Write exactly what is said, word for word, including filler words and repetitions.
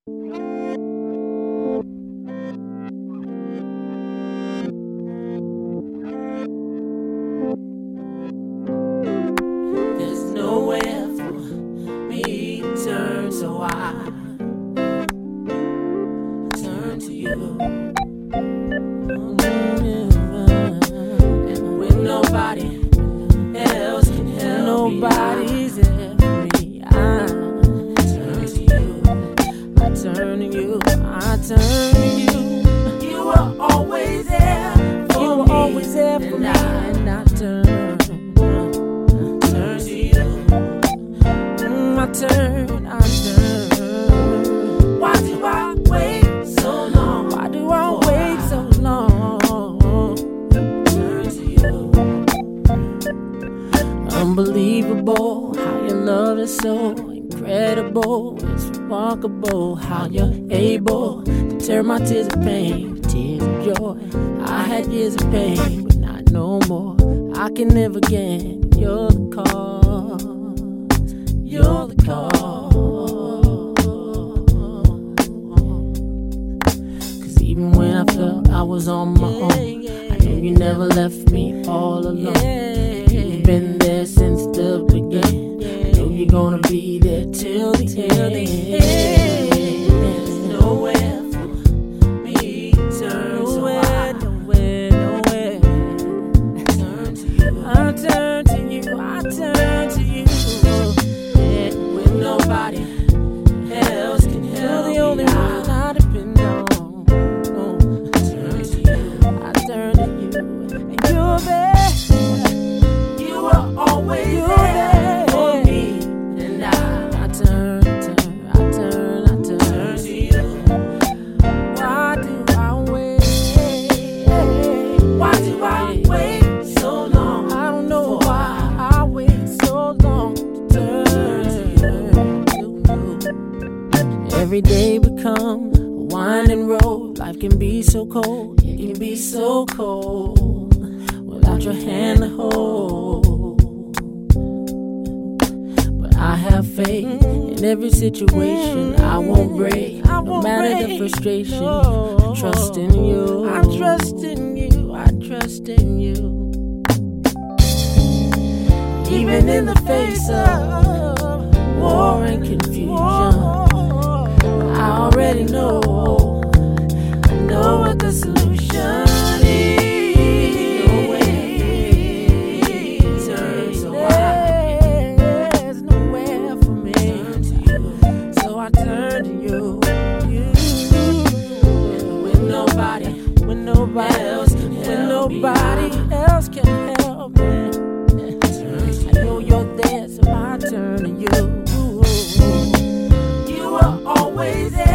There's nowhere for me to turn, so I turn to you. And when nobody else can help Nobody's me, there for me. I turn to you. I turn to you. I turn to you. You were always there for You were me, always there for and me, I and I turn. turn to you. Mm, I turn. I turn. Why do I wait so long? Why do I before wait I so long? turn to you? Unbelievable how your love is so incredible. It's remarkable how you're able to turn my tears of pain to tears of joy. I had years of pain, but not no more. I can live again. You're the cause. You're the cause. Cause even when I felt I was on my own, I knew you never left me all alone. You've been there since the beginning. I know you're gonna be there till the end. There's nowhere for me to turn, so I Nowhere, nowhere, nowhere. turn to you. I turn to you, I turn to you. Yeah, When nobody else can you're help the me, only I one I depend on. No, turn to you. I turn to you, and you're there. You were always You're there there for me, and I I turn, turn, I turn, I turn turn. to you. Why do I wait? Why do I wait so long? I don't know before why I wait so long to turn to you. Every day become a winding road. Life can be so cold, it can be so cold without your hand to hold. But I have faith in every situation. I won't break, no matter the frustration. I trust in you. I trust in you. I trust in you. Even in the face of war and confusion, I already know. I know what the solution is. No way to turn, so I There's nowhere for me, turn to you. so I turn to you. You. When nobody When nobody else can when help me, nobody I else can help me. turn to I know you're there, so I turn to you. you. You were always there